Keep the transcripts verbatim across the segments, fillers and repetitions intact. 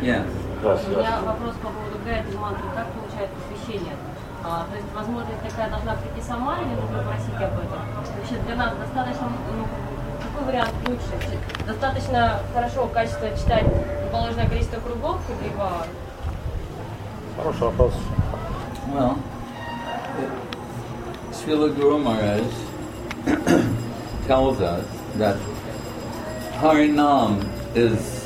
Yes. Yes, У меня yes. вопрос по поводу гайатри мантры. Как получает посвящение? А, то есть, возможно, такая должна прийти сама или нужно просить об этом? Вообще для нас достаточно, ну, какой вариант лучше? Достаточно хорошо, качественно читать положенное количество кругов, либо... Хороший вопрос. Well, Srila Guru Maharaj tells us that Harinam is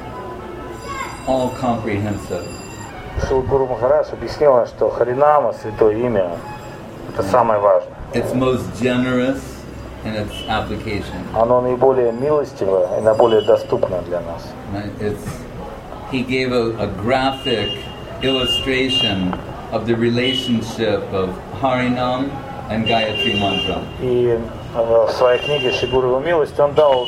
all comprehensive. Шрила Гуру Махарадж объяснила, что Харинама, святое имя, это самое важное. It's most generous in its application. Оно наиболее милостивое и наиболее доступно для нас. Right? It's, he gave a, a graphic illustration of the relationship of Harinam and Gayatri Mantra. И в своей книге «Шигурова милость» он дал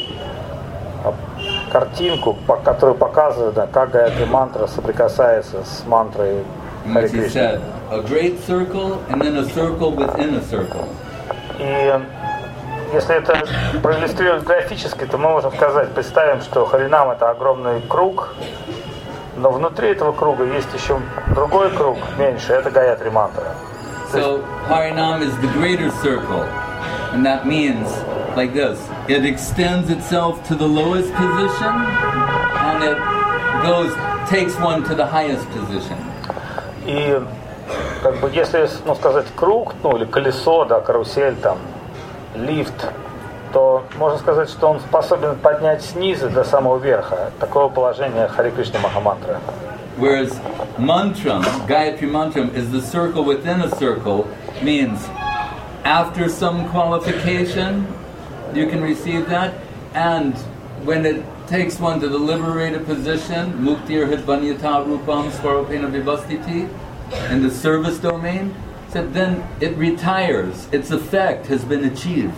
картинку, по которой показывает, да, как Гайатри мантра соприкасается с мантрой Хари He Кришны. said, a great circle and then a circle within a circle. И если это проиллюстрировать графически, то мы можем сказать, представим, что Харинам это огромный круг, но внутри этого круга есть еще другой круг, меньше, это Гайатри мантра. So Harinam is the greater circle, and that means like this: it extends itself to the lowest position, and it goes takes one to the highest position. И как бы если, ну, сказать круг, ну или колесо, да, карусель, там, лифт, то можно сказать, что он способен поднять снизу до самого верха. Такого положения Хари Кришна Махамантра. Whereas mantram, Gayatri mantram, is the circle within a circle, means after some qualification you can receive that, and when it takes one to the liberated position, muktir hidvanyata rupam swarupena vivastiti, in the service domain, so then it retires, its effect has been achieved.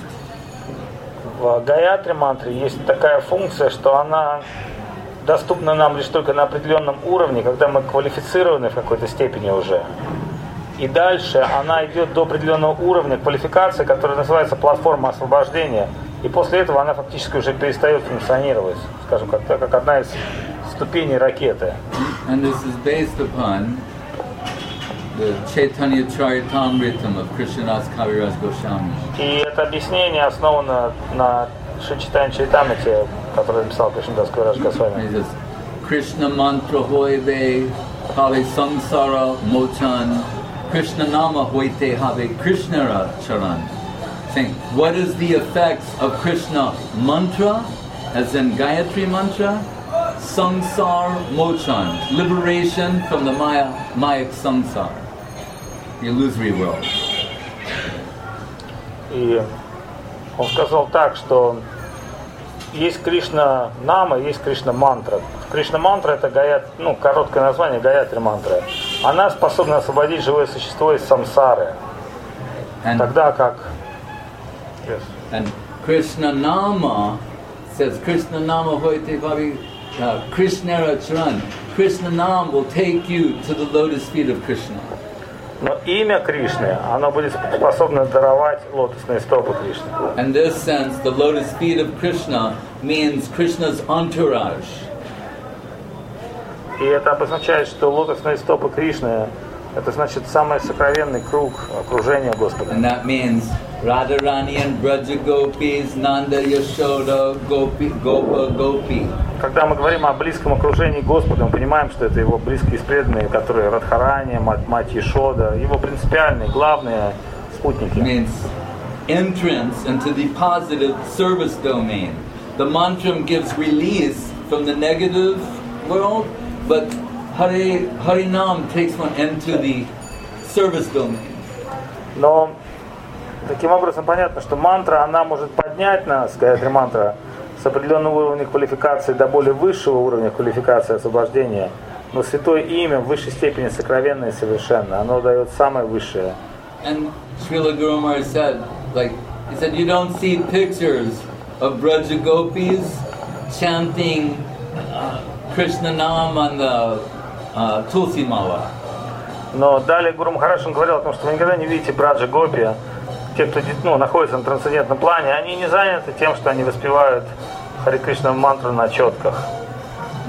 В Гайатри мантре есть такая функция, что она доступна нам лишь только на определенном уровне, когда мы квалифицированы в какой-то степени уже. И дальше она идет до определенного уровня квалификации, который называется платформа освобождения. И после этого она фактически уже перестает функционировать, скажем, как, как одна из ступеней ракеты. And this is based upon the Chaitanya Charitamritam of Krishnadas Kaviraj Goswami. И это объяснение основано на Шри Чайтанья Чаритамрите, который написал Кришнадас Кавирадж Госвами. He says, Krishna mantra hoive have samsara mochan, Krishna nama hoite have Krishnara charan. Saying, what is the effects of Krishna mantra, as in Gayatri mantra? Samsar mochan, liberation from the Maya, Mayak samsara, the illusory world. И он сказал так, что есть Кришна Нама, есть Кришна Мантра. Кришна Мантра это гаят, ну, короткое название Гайатри мантра. Она способна освободить живое существо из самсары. And, Тогда как yes. and Krishna nama says, Krishna nama hoite bhavi uh, Krishnara charan. Krishna nam will take you to the lotus feet of Krishna. Но имя Кришны, оно будет способно даровать лотосные стопы Кришны. In this sense, the lotus feet of Krishna means Krishna's entourage. И это обозначает, что лотосные стопы Кришны это значит самый сокровенный круг окружения Господа. And that means Radharani and Braja Gopis, Nanda Yashoda, Gopi, Gopa, Gopi. Когда мы говорим о близком окружении Господа, мы понимаем, что это его близкие преданные, которые Радхарани, мать, мать Яшода, его принципиальные, главные спутники. Means entrance into the positive service domain. The mantram gives release from the negative world, but Hare, Harinam takes one into the service domain. Но таким образом понятно, что мантра, она может поднять нас, Гайатри мантра, с определенного уровня квалификации до более высшего уровня квалификации освобождения. Но святое имя в высшей степени сокровенное и совершенно. Оно дает самое высшее. And Srila Guru Maharaj said, like, he said, you don't see pictures of Braja Gopis chanting uh, Krishna Nam on the uh, Tulsi Mala. Но далее Гуру Махарадж говорил о том, что вы никогда не видите Браджа Гопи. Те, кто, ну, находится на трансцендентном плане, они не заняты тем, что они воспевают Хари Кришна мантру на четках.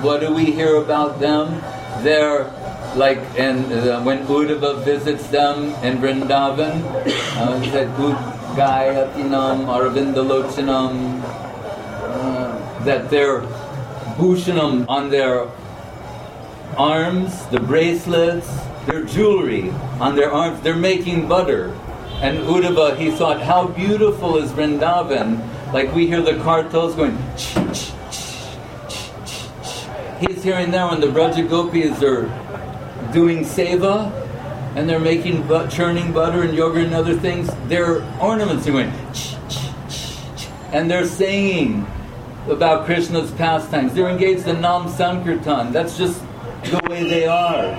what do we hear about them? They're like in, uh, when Uddhava visits them in Vrindavan, uh, he said, Udgayatinam Aravindalochanam, uh, that they're bhushanam on their arms, the bracelets, their jewelry on their arms, they're making butter. And Uddhava, he thought, how beautiful is Vrindavan, like we hear the kartals going, ch, ch, ch, ch, ch. He's hearing that when the Braja Gopis are doing seva, and they're making, but, churning butter and yogurt and other things, their ornaments are going, ch, ch, ch, ch, and they're singing about Krishna's pastimes. They're engaged in Nam Sankirtan. That's just the way they are.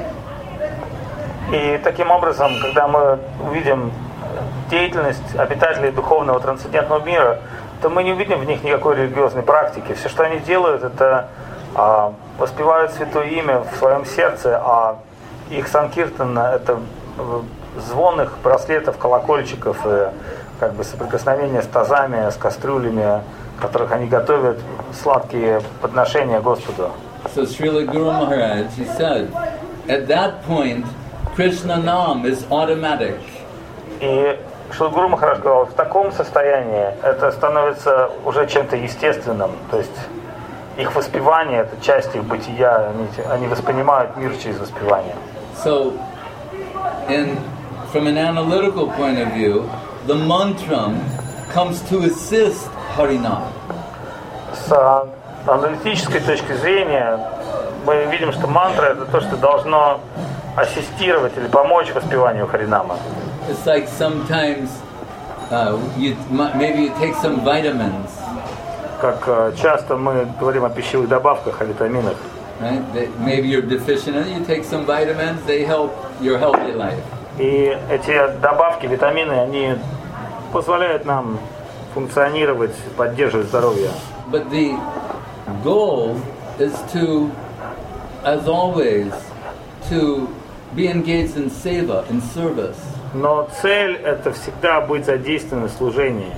И таким образом, когда мы увидим деятельность обитателей духовного трансцендентного мира, то мы не увидим в них никакой религиозной практики. Все, что они делают, это а, воспевают святое имя в своем сердце, а их санкиртана — это звон их браслетов, колокольчиков и как бы соприкосновение с тазами, с кастрюлями, в которых они готовят сладкие подношения Господу. So Srila Guru Maharaj, he said, at that point, Krishna Nam is automatic. И Шрила Гуру Махарадж говорил, в таком состоянии это становится уже чем-то естественным, то есть их воспевание — это часть их бытия, они, они воспринимают мир через воспевание. So, in, from an analytical point of view, the mantram comes to assist Harinam. С аналитической точки зрения мы видим, что мантра — это то, что должно ассистировать или помочь воспеванию Харинама. It's like sometimes uh, you maybe you take some vitamins. Как часто мы говорим о пищевых добавках, о витаминах. Right? They, maybe you're deficient in it, you take some vitamins, they help your healthy life. И эти добавки, витамины, они позволяют нам функционировать, поддерживать здоровье. But the goal is to, as always, to be engaged in seva, in service. Но цель — это всегда быть задействованным в служении.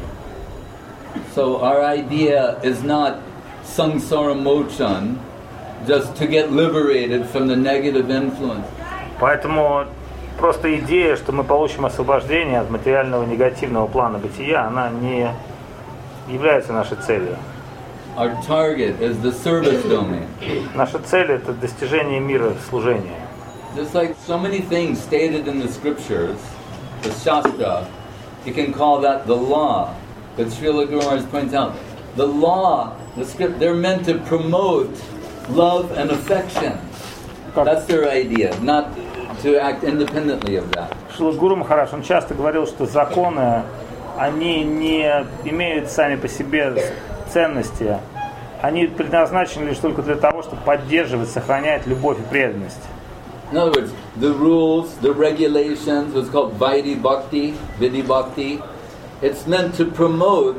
So our idea is not samsara mochan, just to get liberated from the negative influence. Поэтому просто идея, что мы получим освобождение от материального негативного плана бытия, она не является нашей целью. Our target is the service domain. Наша цель — это достижение мира служения. Just like so many things stated in the scriptures, the Shastra, you can call that the law. But Srila Guru Maharaj points out, the law, the script, they're meant to promote love and affection. That's their idea, not to act independently of that. Шрила Гуру Махарадж, он часто говорил, что законы, они не имеют сами по себе ценности. Они предназначены лишь только для того, чтобы поддерживать, сохранять любовь и преданность. In other words, the rules, the regulations, what's called Vaidhi Bhakti, Vidhi Bhakti, it's meant to promote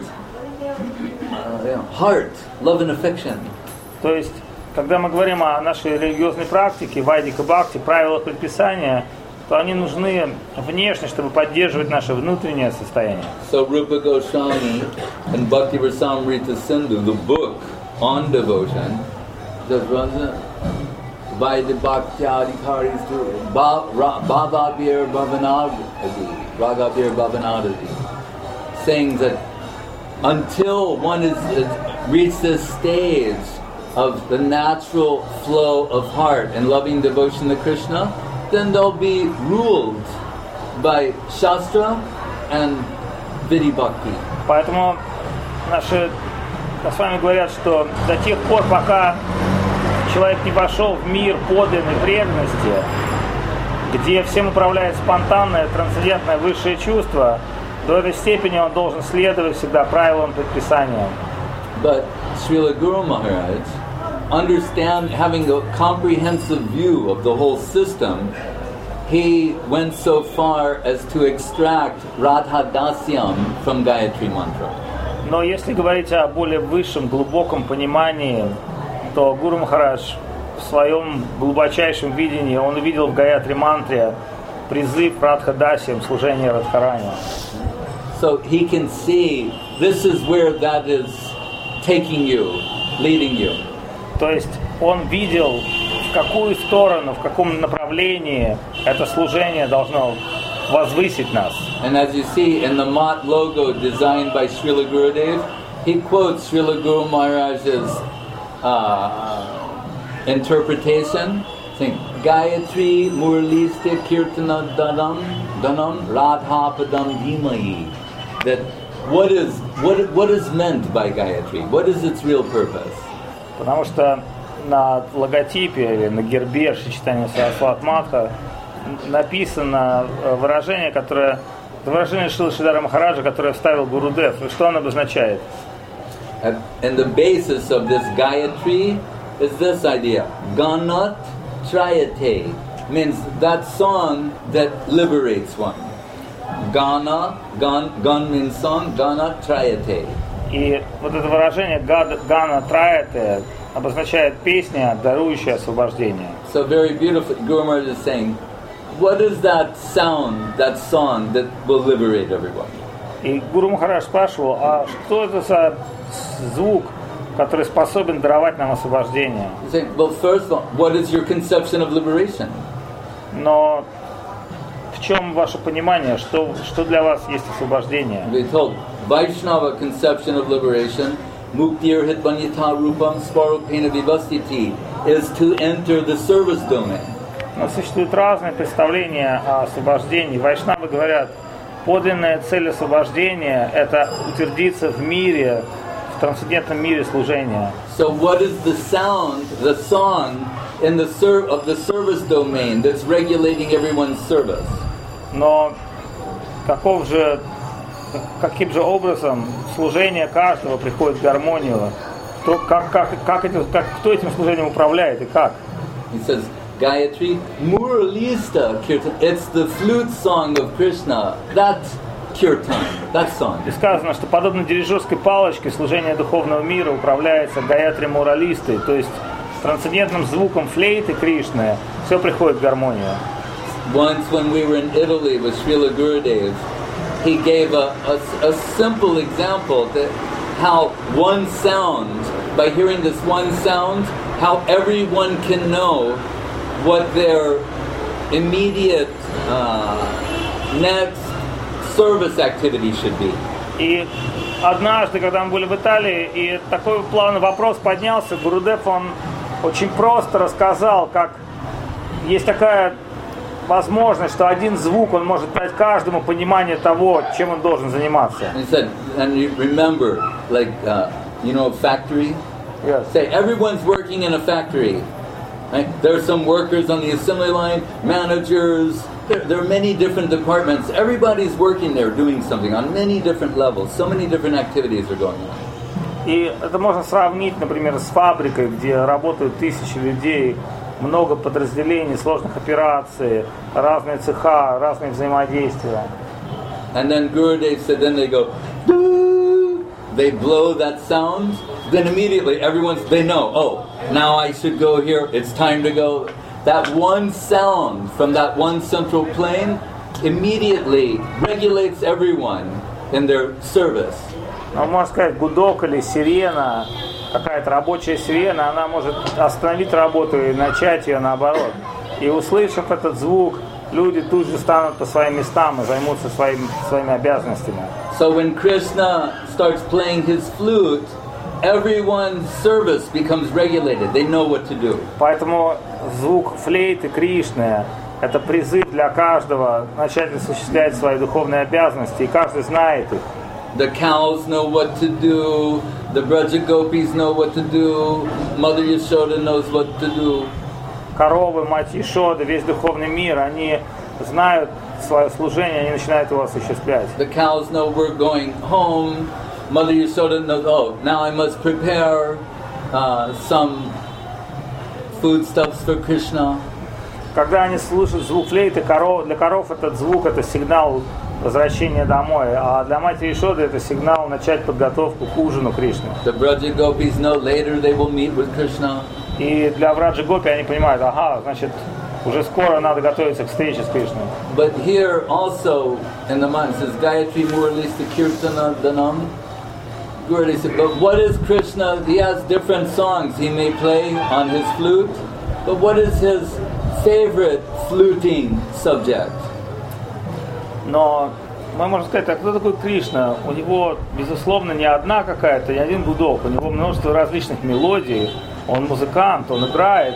uh, you know, heart, love and affection. То есть, когда мы говорим о нашей религиозной практике, Вайдика Бхакти, правилах предписания, то они нужны внешне, чтобы поддерживать наше внутреннее состояние. So Rupa Goswami and Bhakti Rasamrita Sindhu, the book on devotion, just runs it. Vaidhi Bhakti Adhikaris to Bhavabhir Bhavanadadi, Ragabhir Bhavanadadi, saying that until one is, is reached this stage of the natural flow of heart and loving devotion to Krishna, then they'll be ruled by Shastra and Vidhi Bhakti. Поэтому наши с вами говорят, что до тех пор, пока человек не вошел в мир подлинной преданности, где всем управляет спонтанное, трансцендентное высшее чувство, до этой степени он должен следовать всегда правилам, предписаниям. But Srila Guru Maharaj, understand, having a comprehensive view of the whole system, he went so far as to extract Radha Dasyam from Gayatri Mantra. Но если говорить о более высшем, глубоком понимании, то Гуру Махарадж в своем глубочайшем видении, он увидел в Гаятри Мантре призыв Радха Дасьям, служение Радхарани. So he can see this is where that is taking you, leading you. То есть он видел, в какую сторону, в каком направлении это служение должно возвысить нас. And as you see in the Mat logo designed by Srila Gurudev, he quotes Srila Guru Maharaj's uh, interpretation, saying, Gayatri Murliste Kirtana Danam Danam Radha Padam Dhimayi. That what is what what is meant by Gayatri? What is its real purpose? Потому что на логотипе или на гербе Шри-Чайтанья Сарасвати Матха написано выражение, которое это выражение Шрила Шридхара Махараджа, которое вставил Гурудев. И что оно обозначает? And the basis of this Gayatri is this idea. Ganat Trayate means that song that liberates one. Gana, gan, gan means song, Gana Trayate. И вот это выражение Гана Траяте обозначает песня, дарующая освобождение. So very beautifully, Guru Maharaj is saying, what is that sound, that song that will liberate everyone? И Гуру Махарадж спрашивал, а что это за звук, который способен даровать нам освобождение? He's saying, well, first of all, what is your conception of liberation? Но в чем ваше понимание, что, что для вас есть освобождение? We told Vaishnava conception of liberation, Muktir Hitvanita Rupam Swarupena Vivastiti, is to enter the service domain. Но существуют разные представления о освобождении. Вайшнавы говорят, подлинная цель освобождения – это утвердиться в мире, в трансцендентном мире служения. So what is the sound, the song in the ser- of the service domain that's regulating everyone's service? Но каков же, каким же образом служение каждого приходит в гармонию? Кто, как, как, как это, как, кто этим служением управляет и как? He says, Gayatri Muralista Kirtan. It's the flute song of Krishna. That kirtan, that song. И сказано, что подобно дирижерской палочке служение духовного мира управляется Гаятри Муралистой, то есть трансцендентным звуком флейты Кришны все приходит в гармонию. Once when we were in Italy with Srila Gurudev, he gave a, a, a simple example that how one sound, by hearing this one sound, how everyone can know what their immediate uh, next service activity should be. И однажды, когда мы были в Италии, и такой плавный вопрос поднялся, Гурудев, он очень просто рассказал, как есть такая возможность, что один звук, он может дать каждому понимание того, чем он должен заниматься. He said, and you remember, like, uh, you know, a factory? Yes. Say, everyone's working in a factory. Right? There are some workers on the assembly line, managers, there, there are many different departments. Everybody's working there doing something on many different levels. So many different activities are going on. И это можно сравнить, например, с фабрикой, где работают тысячи людей, много подразделений, сложных операций, разные цеха, разные взаимодействия. And then Gurudev said, then they go, doo, they blow that sound, then immediately everyone's, they know, oh, now I should go here, it's time to go. That one sound from that one central plane immediately regulates everyone in their service. Ну, можно сказать, гудок или сирена, какая-то рабочая сирена, она может остановить работу и начать ее наоборот. И услышав этот звук, люди тут же станут по своим местам и займутся своим, своими обязанностями. So when Krishna starts playing his flute, everyone's service becomes regulated. They know what to do. Поэтому звук флейты Кришны – это призыв для каждого начать осуществлять свои духовные обязанности, и каждый знает их. The cows know what to do, the Braja Gopis know what to do, Mother Yashoda knows what to do. Коровы, мать Ешода, весь духовный мир, они знают свое служение, они начинают его осуществлять. The cows know we're going home, Mother Yashoda knows, oh, now I must prepare uh, some foodstuffs for Krishna. Когда они слышат звук флейты, коров, для коров этот звук – это сигнал возвращения домой, а для матери Ешоды это сигнал начать подготовку к ужину Кришны. The Braja Gopis know later they will meet with Krishna. И для Враджа Гопи они понимают, ага, значит, уже скоро надо готовиться к встрече с Кришной. But here also in the mind says Gayatri Muralista Kirtana Danam. Gurudev said, but what is Krishna? He has different songs he may play on his flute, but what is his favorite fluting subject? Но мы можем сказать, а кто такой Кришна? У него, безусловно, не одна какая-то, не один гудок, у него множество различных мелодий, он музыкант, он играет.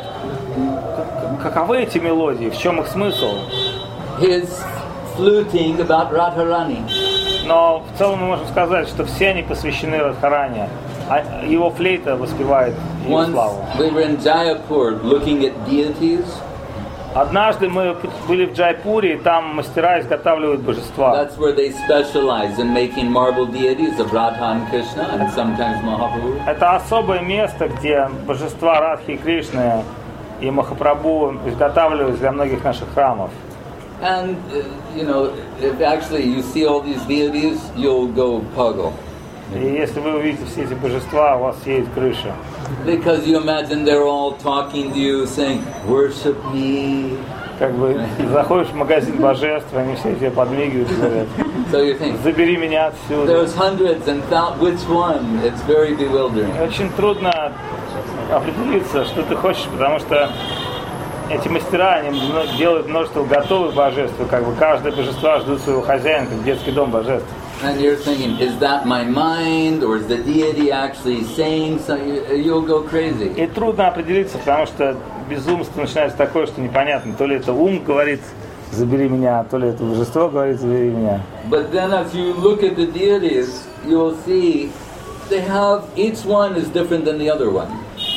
Каковы эти мелодии? В чем их смысл? His fluting about Radharani. Но в целом мы можем сказать, что все они посвящены Радхарани, а его флейта воспевает ее славу. Once we were in Jaipur looking at deities. Однажды мы были в Джайпуре, и там мастера изготавливают божества. That's where they specialize in making marble deities of Radha and Krishna and sometimes Mahaprabhu. Это особое место, где божества Радхи и Кришны и Махапрабху изготавливают для многих наших храмов. And uh, you know, if actually you see all these deities, you'll go pagal. И если вы увидите все эти божества, у вас едет крыша. Because you imagine they're all talking to you, saying, "Worship me." Как бы заходишь в магазин божеств, они все тебе подмигивают и говорят: So you think, забери меня отсюда. there's hundreds and thousands. Which one? It's very bewildering. Очень трудно определиться, что ты хочешь, потому что эти мастера, они делают множество готовых божеств, и как бы каждое божество ждут своего хозяина, как детский дом божеств. And you're thinking, is that my mind, or is the deity actually saying something? You'll go crazy. И трудно определиться, потому что безумство начинается такое, что непонятно, то ли это ум говорит «забери меня», то ли это божество говорит «забери меня». But then as you look at the deities, you'll see they have, each one is different than the other one.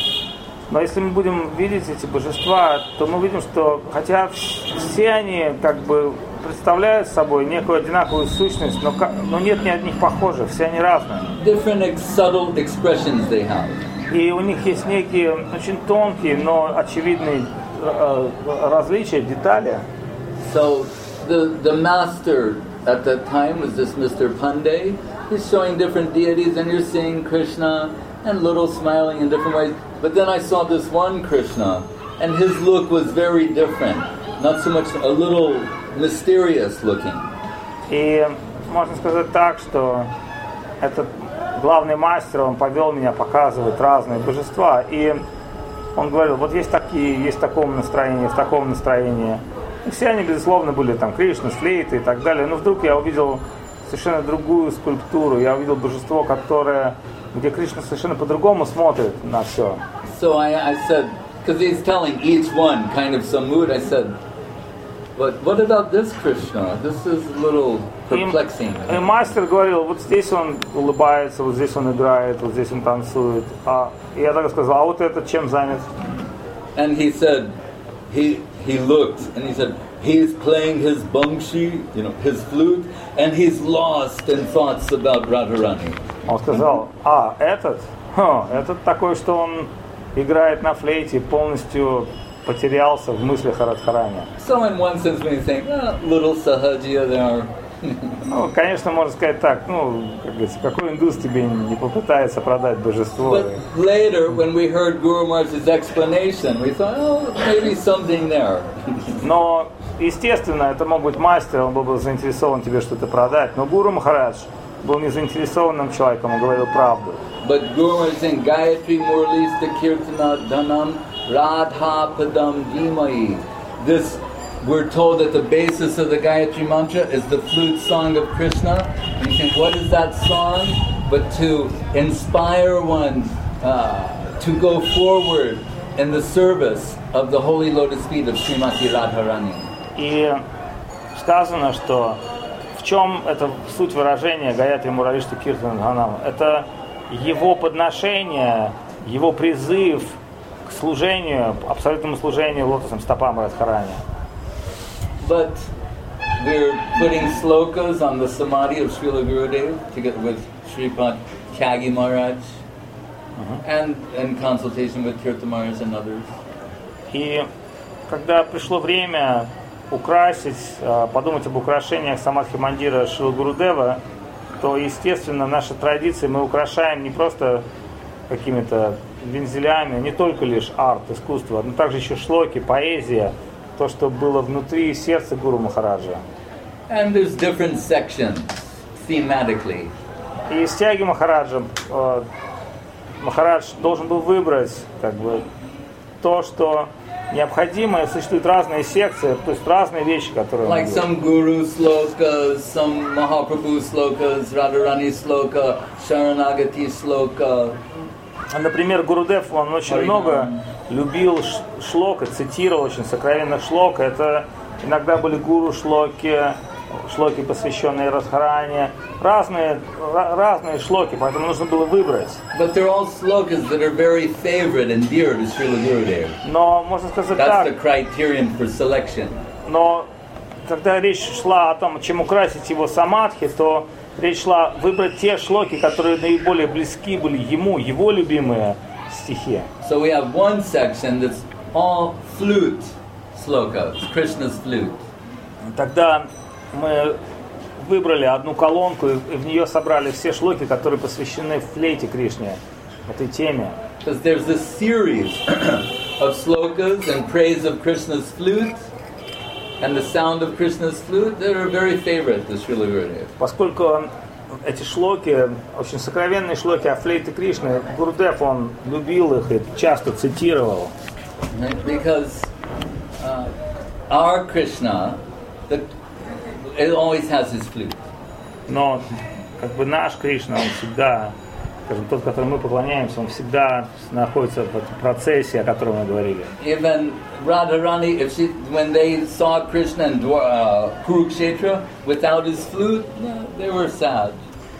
Но если мы будем видеть эти божества, то мы видим, что хотя все они как бы представляют собой некую одинаковую сущность, но, но нет ни одних похожих, все они разные. Different subtle expressions they have. И у них есть некие очень тонкие, но очевидные э, различия, детали. So the the master at that time was this Mister Pandey. He's showing different deities, and you're seeing Krishna and little smiling in different ways. But then I saw this one Krishna, and his look was very different. Not so much, a little mysterious looking. И можно сказать так, что этот главный мастер, он повел меня показывать разные божества, и он говорил, вот есть такие, есть в таком настроении, в таком настроении. И все они, безусловно, были там Кришна, с флейтой и так далее. Но вдруг я увидел совершенно другую скульптуру, я увидел божество, которое, где Кришна совершенно по-другому смотрит на все. So I, I said, because he's telling each one kind of some mood, I said, but what about this Krishna? This is a little perplexing. И, и мастер говорил, вот здесь он улыбается, вот здесь он играет, вот здесь он танцует. А и я так сказал, а вот этот чем занят? And he said, he he looked and he said, he's playing his bangshi, you know, his flute, and he's lost in thoughts about Radharani. Он сказал, а этот, Ха, этот такой, что он играет на флейте, полностью потерялся в мыслях о Радхарани. So in one sense, when you think, oh, little Sahajiya there. Ну, конечно, можно сказать так, ну, как говорится, какой индус тебе не попытается продать божество? But later, when we heard Guru Maharaj's explanation, we thought, oh, maybe something there. Но, естественно, это мог быть мастер, он был бы заинтересован тебе что-то продать, но Гуру Махарадж был не заинтересованным человеком, он говорил правду. But Guru Maharaj is saying, Gayatri Murlista Kirtana Dhanam Radha Padam Dhimai. This, we're told that the basis of the Gayatri mantra is the flute song of Krishna. And you think, what is that song? But to inspire one uh, to go forward in the service of the holy lotus feet of Srimati Radharani. И сказано, что в чем это суть выражения Гаятри Муралишта Киртана Дханам? Это его подношение, его призыв к служению, абсолютному служению лотосным стопам Радхарани. But we're putting slokas on the samadhi of Srila Gurudev together with Sripad Tyagi Maharaj uh-huh. and in consultation with Tirtha Maharaj and others. И когда пришло время украсить, подумать об украшениях Самадхи Мандира Шрила Гурудева, то, естественно, в нашей традиции мы украшаем не просто какими-то вензелями, не только лишь арт, искусство, но также еще шлоки, поэзия, то, что было внутри сердца Гуру Махараджа. And there's different sections thematically. И из тяги Махараджа э, Махарадж должен был выбрать как бы то, что необходимо, и существуют разные секции, то есть разные вещи, которые... Like some Guru slokas, some Mahaprabhu slokas, Radharani sloka, Sharanagati sloka. Например, Гурудев, он очень много любил шлока, цитировал очень сокровенных шлок. Это иногда были гуру шлоки, шлоки, посвященные Радхарани, разные, разные шлоки, поэтому нужно было выбрать. But they're all slokas that are very favorite and dear to Srila Gurudev. Но можно сказать That's так. the criterion for selection. Но когда речь шла о том, чем украсить его самадхи, то речь шла выбрать те шлоки, которые наиболее близки были ему, его любимые стихи. So we have one section that's all flute slokas, Krishna's flute. Тогда мы выбрали одну колонку и в нее собрали все шлоки, которые посвящены флейте Кришне, этой теме. Because there's a series of slokas and praise of Krishna's flute and the sound of Krishna's flute that are very favorite to Srila Gurudev. Поскольку эти шлоки, очень сокровенные шлоки о флейте Кришны, Гурудев, он любил их и часто цитировал. Because uh, our Krishna, the, it always has his flute. Но как бы наш Кришна, он всегда, скажем, тот, которому мы поклоняемся, он всегда находится в этом процессе, о котором мы говорили. Even Radharani, if she, when they saw Krishna in uh, Kurukshetra without his flute, they were sad.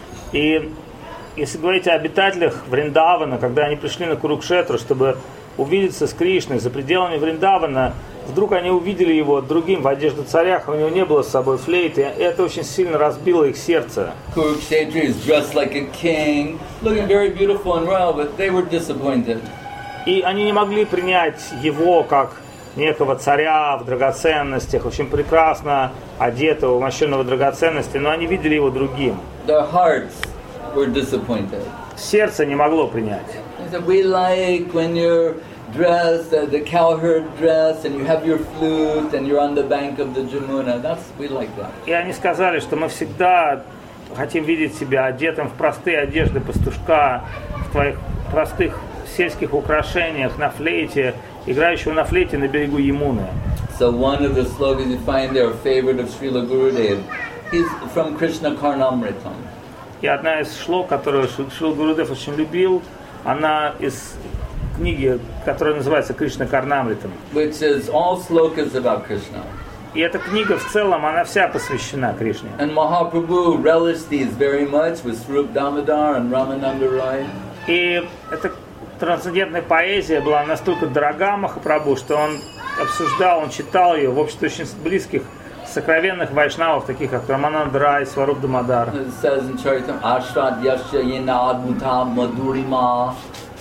И если говорить о обитателях Вриндавана, когда они пришли на Курукшетру, чтобы увидеться с Кришной за пределами Вриндавана, вдруг они увидели его другим в одежде царях, у него не было с собой флейты, и это очень сильно разбило их сердце. Kurukshetra is dressed like a king, looking very beautiful and royal, but they were disappointed. И они не могли принять его как некого царя в драгоценностях, очень прекрасно одетого, умощенного в драгоценности, но они видели его другим. Their hearts were disappointed. Сердце не могло принять. They said, we like when you're dressed, uh, the cowherd dress, and you have your flute, and you're on the bank of the Jamuna. That's, we like that. И они сказали, что мы всегда хотим видеть себя одетым в простые одежды пастушка, в твоих простых сельских украшениях, на флейте, играющего на флейте на берегу Ямуны. So one of the slogans you find there, a favorite of Srila Gurudev, is from Krishna Karnamritam. И одна из шлок, которую Шрила Гурудев очень любил, она из книги, которая называется Кришна Карнамритам. Which is all slokas about Krishna. И эта книга в целом, она вся посвящена Кришне. And Mahaprabhu relished these very much with Swarup Damodar and Ramananda Roy. И эта трансцендентная поэзия была настолько дорога Махапрабху, что он обсуждал, он читал ее в обществе очень близких, сокровенных вайшнавов, таких как Рамананда Рай, Сваруп Дамодар. It says in Charitam, Ashrad Yasya Yenad Mutam Madhurima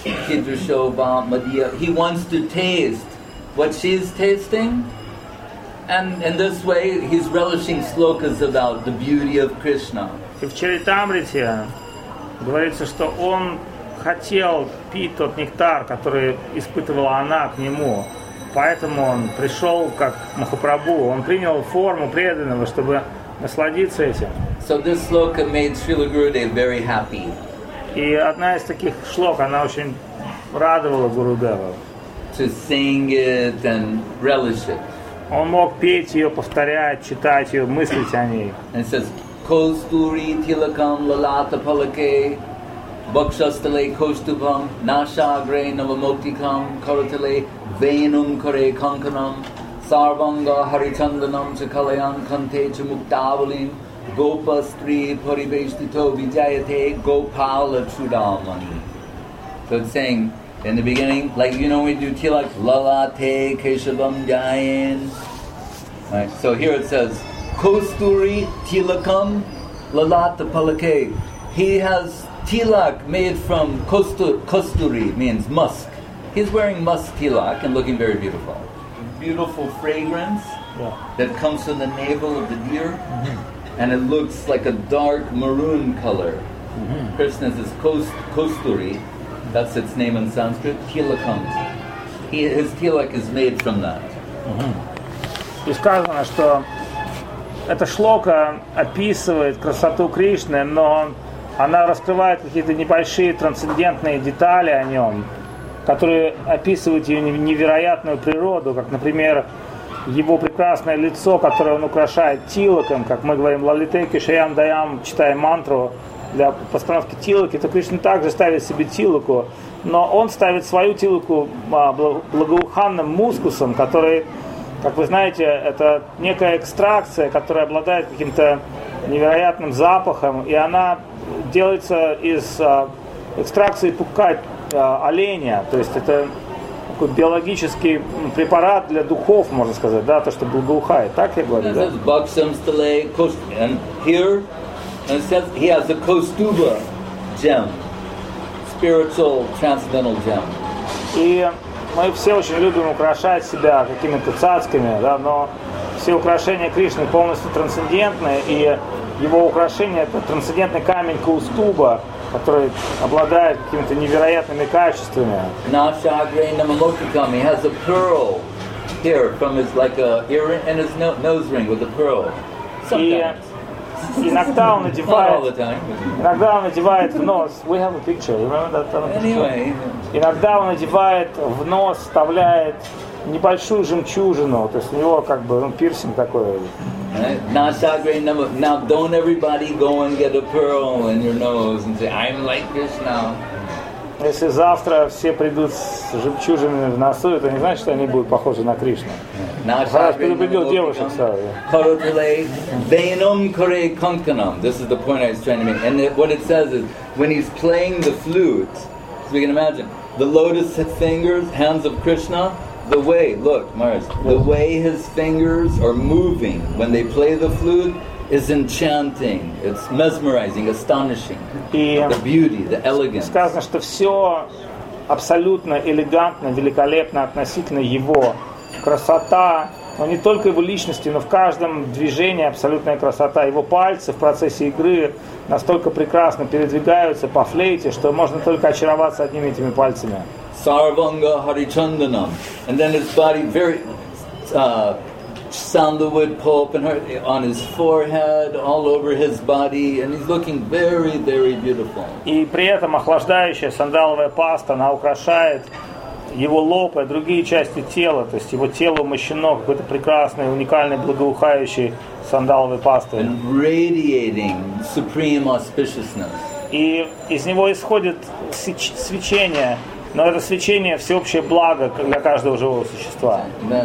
Kidrashova Madhya. He wants to taste what she's tasting. And in this way, he's relishing slokas about the beauty of Krishna. И в Чаритамрите говорится, что он хотел пить тот нектар, который испытывала она к нему. Поэтому он пришел как Махапрабху, он принял форму преданного, чтобы насладиться этим. So this sloka made Srila Gurudev very happy. И одна из таких шлок, она очень радовала Гурудева. To sing it and relish it. Он мог петь ее, повторять, читать ее, мыслить о ней. And it says, Kosturi tilakam lalata palake Bakshastale kostubam nashagre navamotikam karatale venum kare kankanam sarvanga harichandanam chakalayan kante chamuktavalim gopastri pariveshtito vijayate gopala chudamani. So it's saying in the beginning, like you know we do tilak lalate keshavam jayan. Right. So here it says Kosturi tilakam lalata palake. He has tilak made from kostur, kosturi, means musk. He's wearing musk tilak and looking very beautiful. Beautiful fragrance Yeah. that comes from the navel of the deer, mm-hmm. and it looks like a dark maroon color. Mm-hmm. Krishna's is kost, kosturi, that's its name in Sanskrit, tilakam. He, his tilak is made from that. Mm-hmm. И сказано, что эта шлока описывает красоту Кришны, но она раскрывает какие-то небольшие трансцендентные детали о нем, которые описывают ее невероятную природу, как, например, его прекрасное лицо, которое он украшает тилаком, как мы говорим, лалитеки шаям даям, читаем мантру для постановки тилаки, то Кришна также ставит себе тилаку, но он ставит свою тилаку благоуханным мускусом, который, как вы знаете, это некая экстракция, которая обладает каким-то невероятным запахом, и она делается из экстракции пупка оленя, то есть это такой биологический препарат для духов, можно сказать, да, то, что благоухает. Так я говорю, да? And here, it says he has a Kaustuba gem, spiritual transcendental gem. И мы все очень любим украшать себя какими-то цацками, да, но все украшения Кришны полностью трансцендентные, и его украшение это трансцендентный камень Каустуба, который обладает какими-то невероятными качествами. Nashagre Namalokikam, he has a pearl here from his, like a earring in his no, nose ring with a pearl. Sometimes. И иногда он надевает, иногда он надевает в нос. We have a picture, remember that? Anyway. Иногда он надевает в нос, вставляет небольшую жемчужину, то есть у него как бы ну, пирсинг такой. Now don't everybody go and get a pearl in your nose and say, I'm like Krishna. Если завтра все придут с жемчужинами в носу, это не значит, что они будут похожи на Кришну. Зараз предупредил девушек сразу. This is the point I was trying to make. And it, what it says is, when he's playing the flute, so we can imagine, the lotus fingers, hands of Krishna, the way, look, Mars, the way his fingers are moving when they play the flute is enchanting. It's mesmerizing, astonishing. И the beauty, the elegance. Сказано, что все абсолютно элегантно, великолепно относительно его. Красота, но не только его личности, но в каждом движении абсолютная красота. Его пальцы в процессе игры настолько прекрасно передвигаются по флейте, что можно только очароваться одними этими пальцами. Sarvanga Harichandanam, and then his body very uh, sandalwood pulp and her, on his forehead, all over his body, and he's looking very, very beautiful. И при этом охлаждающая сандаловая паста, она украшает его лоб и другие части тела, то есть его тело умощено какой-то прекрасной, уникальной, благоухающей сандаловой пастой. And radiating supreme auspiciousness. И из него исходит свечение, но это свечение всеобщее благо для каждого живого существа.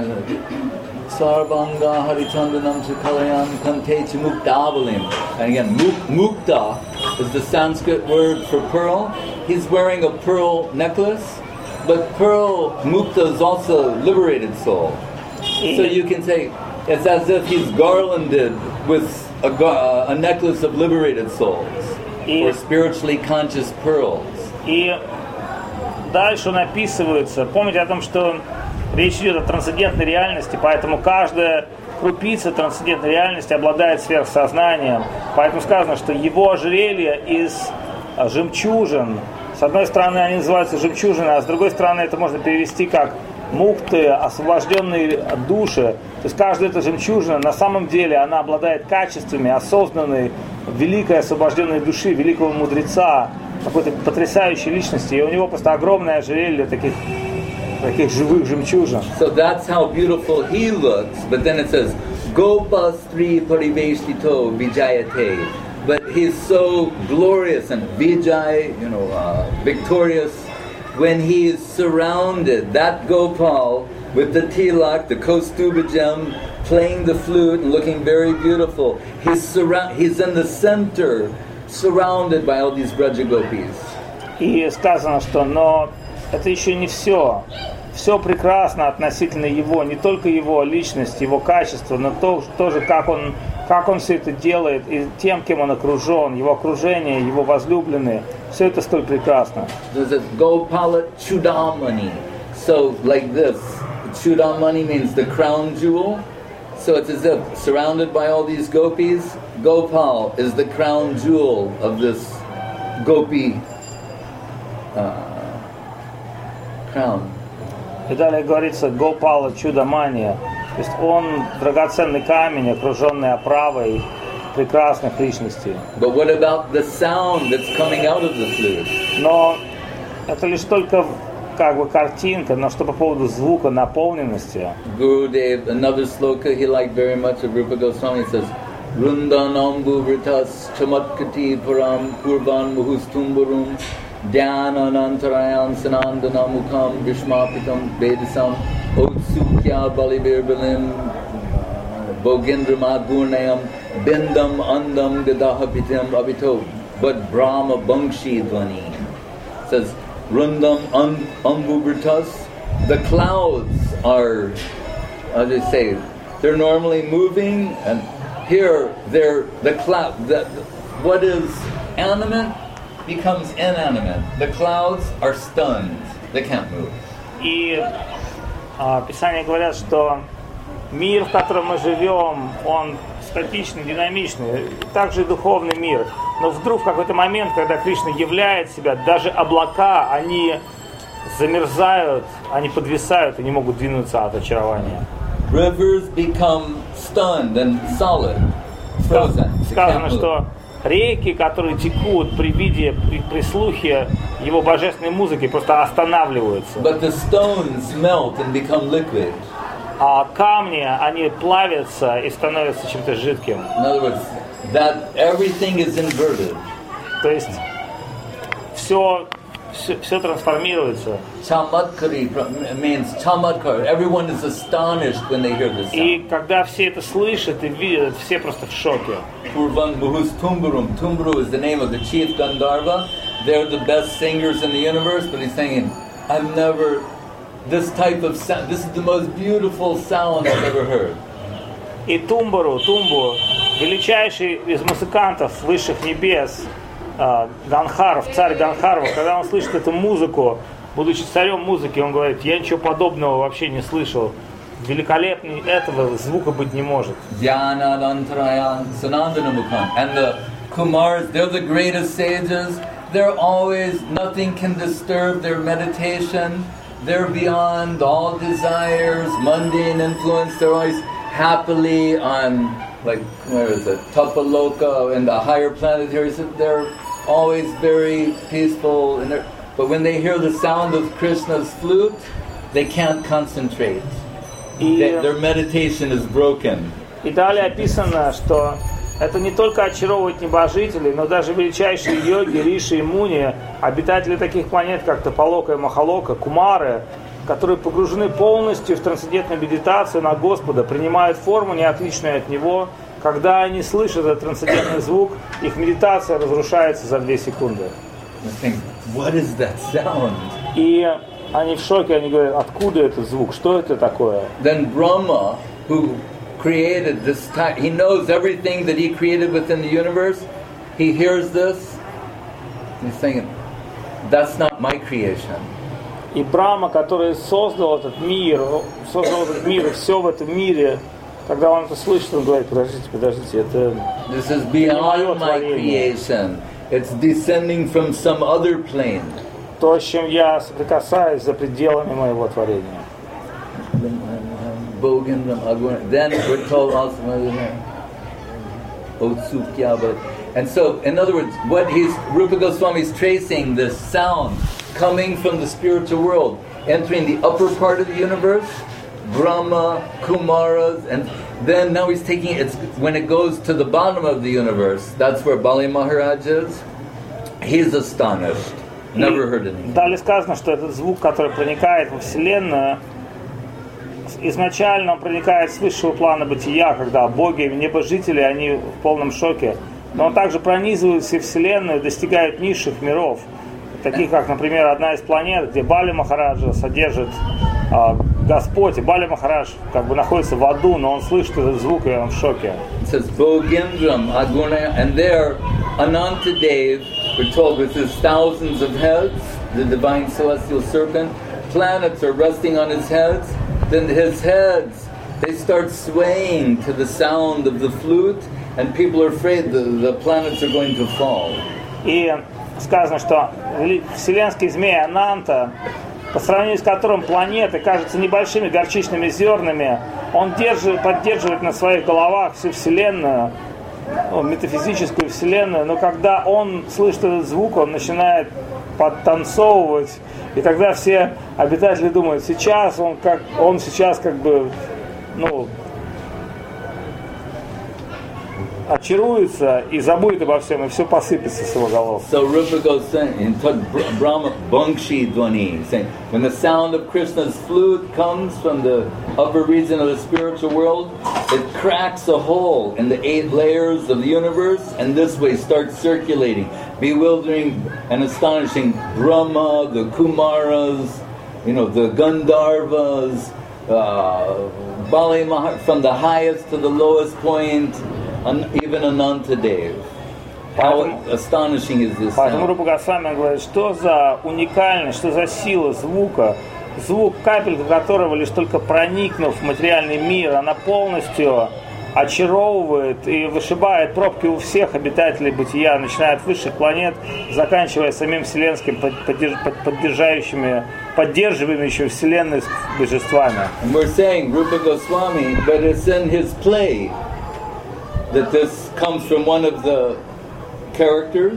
Sarvanga Harichandanam Chakalayam Kante Chimukdavalim. And again, mukta is the Sanskrit word for pearl. He's wearing a pearl necklace, but pearl mukta is also liberated soul. So you can say it's as if he's garlanded with a, uh, a necklace of liberated souls, or spiritually conscious pearls. И дальше он описывается. Помните о том, что речь идет о трансцендентной реальности, поэтому каждая крупица трансцендентной реальности обладает сверхсознанием. Поэтому сказано, что его ожерелье из жемчужин, с одной стороны они называются жемчужины, а с другой стороны это можно перевести как мукты, освобожденные души. То есть каждая эта жемчужина на самом деле она обладает качествами осознанной, великой освобожденной души, великого мудреца, какой-то потрясающей личности. И у него просто огромное ожерелье таких таких живых жемчужин. So that's how beautiful he looks. But then it says, Gopastri pariveshtito vijayate. But he's so glorious and vijay, you know, uh, victorious, when he is surrounded, that Gopal, with the tilak, the Kaustuba gem, playing the flute and looking very beautiful. He's, surround, he's in the center, surrounded by all these Braja Gopis. И сказано, что но это еще не все. Все прекрасно относительно его, не только его личность, его качество, но то, тоже как он, как он все это делает, и тем, кем он окружен, его окружение, его возлюбленные, все это столь прекрасно. Gopala Chudamani. So like this, Chudamani means the crown jewel. So it's as if surrounded by all these gopis, Gopal is the crown jewel of this gopi uh, crown. И далее говорится Гопала Чудамания. То есть он драгоценный камень, окруженный оправой прекрасных личностей. But what about the sound that's coming out of the flute? Но это лишь только как бы картинка, но что по поводу звука, наполненности. Gurudev, another sloka he liked very much of Rupa Goswami, says, Rundanambu vritas chamatkati param kurvan muhustumburum dhyananantarayan sanandanamukam vishmapitam vedasam otsukya balibirbalim bogendramadgurnayam bindam andam gadahapitam abhito but brahma bangshi dvani. Says, Rundam ambu vritas, the clouds are, how do you say, they're normally moving, and here they're the cloud. The, what is animate becomes inanimate. The clouds are stunned; they can't move. И а, Писания говорят, что мир, в котором мы живем, он статичный, динамичный, также и духовный мир. Но вдруг в какой-то момент, когда Кришна являет себя, даже облака, они замерзают, они подвисают и не могут двинуться от очарования. Rivers become stunned and solid, frozen. Сказано, что реки, которые текут при виде, при, при слухе его божественной музыки, просто останавливаются. But the stones melt and become liquid. А камни, они плавятся и становятся чем-то жидким. In other words, that everything is inverted. То есть все, все, все трансформируется. Chamatkari means chamatkar. Everyone is astonished when they hear this sound. И когда все это слышат и видят, все просто в шоке. Purvan Muhus Tumburum. Tumburu is the name of the chief Gandharva. They're the best singers in the universe, but he's singing, I've never, this type of sound, this is the most beautiful sound I've ever heard. И Тумбуру, Тумбу, величайший из музыкантов высших небес, Ганхаров, царь Ганхаров, когда он слышит эту музыку, будучи царем музыки, он говорит, я ничего подобного вообще не слышал. Великолепнее этого звука быть не может. And the Kumars, they're the greatest sages. They're always, nothing can disturb their meditation. They're beyond all desires, mundane influence. They're always happily on, like, where is it, Tapaloka and the higher planetaries. They're always very peaceful. And but when they hear the sound of Krishna's flute, they can't concentrate. They, their meditation is broken. И далее описано, что это не только очаровывает небожителей, но даже величайшие йоги, риши и муни, обитатели таких планет, как Тапалока и Махалока, кумары, которые погружены полностью в трансцендентную медитацию на Господа, принимают форму, не отличную от Него. Когда они слышат этот трансцендентный звук, их медитация разрушается за две секунды. What is that sound? И они в шоке, они говорят, откуда этот звук, что это такое? Then Brahma, who created this time, he knows everything that he created within the universe. He hears this, and he's saying, that's not my creation. И Брахма, который создал этот мир, создал этот мир и все в этом мире, когда он это слышит, он говорит, подождите, подождите, это This is beyond my creation. It's descending from some other plane. То, с чем я соприкасаюсь за пределами моего творения. Then we're told also, and so, in other words, what he's Rupa Goswami is tracing this sound coming from the spiritual world, entering the upper part of the universe, Brahma, Kumaras, and then now he's taking it when it goes to the bottom of the universe. That's where Bali Maharaj is. He's astonished. Never heard anything. Далее сказано, что этот звук, который проникает во Вселенную, изначально он проникает с высшего плана бытия, когда боги, небожители, они в полном шоке. Но он также пронизывает всю Вселенную, достигает низших миров, таких как, например, одна из планет, где Бали Махараджа содержит а, Господь, и Бали Махарадж как бы находится в аду, но он слышит этот звук, и он в шоке. It says Bogendram Aguna, and there Anantadev, we're told, with his thousands of heads, the divine celestial serpent, planets are resting on his heads. Then his heads, they start swaying to the sound of the flute, and people are afraid the, the planets are going to fall. И сказано, что вселенский змей Ананта, по сравнению с которым планеты кажутся небольшими горчичными зернами, он держит, поддерживает на своих головах всю Вселенную, ну, метафизическую вселенную, но когда он слышит этот звук, он начинает подтанцовывать, и тогда все обитатели думают, сейчас он как он сейчас как бы ну очаруется и забудет обо всем, и все посыпется с его голов. So Rupa Goswami taught Brahma Bangshi Dhwani, saying when the sound of Krishna's flute comes from the upper region of the spiritual world, it cracks a hole in the eight layers of the universe, and this way starts circulating, bewildering and astonishing Brahma, the Kumaras, you know, the Gandharvas, uh, Bali Mahar, from the highest to the lowest point. And even Anantadev. How astonishing is this Поэтому sound? Рупа Госвами говорит, что за уникальность, что за сила звука, звук, капелька которого лишь только проникнув в материальный мир, она полностью очаровывает и вышибает пробки у всех обитателей бытия, начиная от высших планет, заканчивая самим вселенским поддерживающими, поддерживающими вселенную божествами. And we're saying Rupa Goswami, but it's in his play that this comes from one of the characters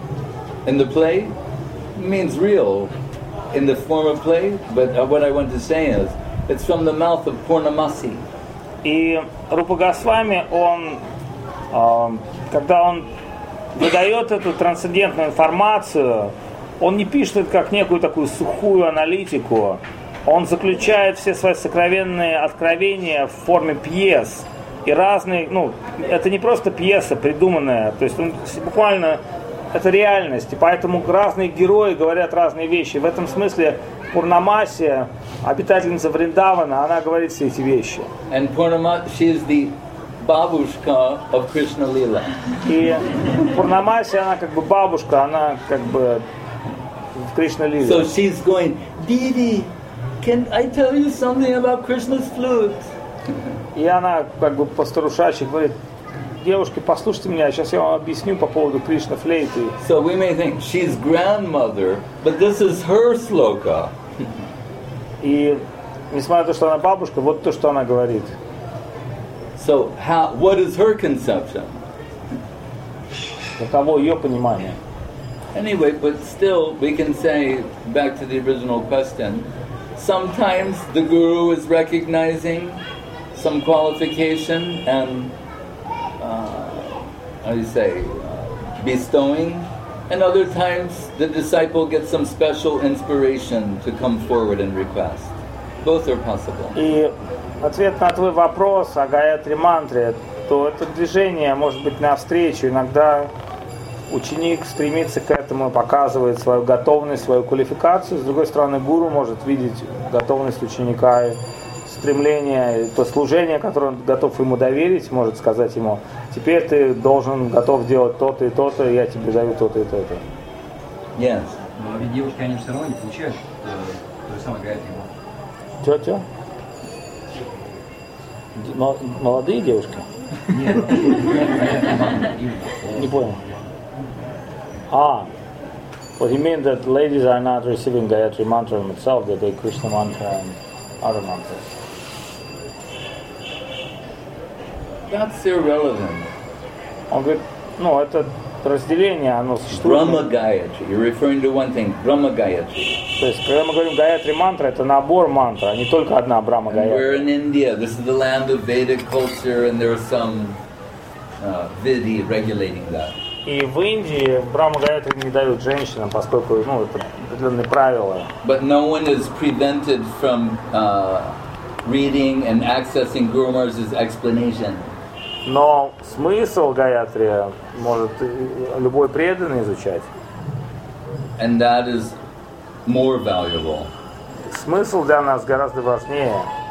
in the play. It means real in the form of play, but what I want to say is it's from the mouth of Purnamasi. И Рупа Госвами, он, э, когда он выдает эту трансцендентную информацию, он не пишет это как некую такую сухую аналитику, он заключает все свои сокровенные откровения в форме пьес. И разные, ну, это не просто пьеса придуманная, то есть он буквально это реальность, и поэтому разные герои говорят разные вещи. В этом смысле Пурнамаси, обитательница Вриндавана, она говорит все эти вещи. And Purnamasi, she is the babushka of Krishna Lila. И Пурнамаси, она как бы бабушка, она как бы в Кришна Лиле. So she's going, Didi, can I tell you something about Krishna's flute? И она как бы по-старушачьи говорит, девушки, послушайте меня, сейчас я вам объясню по поводу Кришна флейты. So we may think she's grandmother, but this is her sloka. И несмотря на то, что она бабушка, вот то, что она говорит. So how, what is her conception? Таково ее понимание. Anyway, but still we can say, back to the original question, sometimes the guru is recognizing some qualification and, uh, how do you say, uh, bestowing, and other times the disciple gets some special inspiration to come forward and request. Both are possible. И ответ на твой вопрос о Гаятри мантре, то это движение может быть навстречу. Иногда ученик стремится к этому, показывает свою готовность, свою квалификацию. С другой стороны, гуру может видеть готовность ученика, стремление, то служение, которое он готов ему доверить, может сказать ему, теперь ты должен, готов делать то-то и то-то, я тебе даю то-то и то-то. Yes. Но ведь девушки, они все равно не получают э, той самой Гаятри мантри. Тетя? М- молодые девушки? Нет, Не понял. Ah, what you mean that ladies are not receiving Gayatri mantra itself, that they Krishna mantra and other mantras? That's irrelevant. Он говорит, ну это разделение, оно существует. Brahma Gayatri. You're referring to one thing, Brahma Gayatri. То есть, когда мы говорим Гayatri мантра, это набор мантр, а не только одна Брахма And we're Гayатри. in India. This is the land of Vedic culture, and there are some uh, Vidi regulating that. И в Индии Брахма Гayatri не дают женщинам, поскольку, ну, это определенные правила. But no one is prevented from uh, reading and accessing Guru Maharaj's explanation. Но смысл Гаятри может любой преданный изучать. And that is more valuable. Смысл для нас гораздо важнее.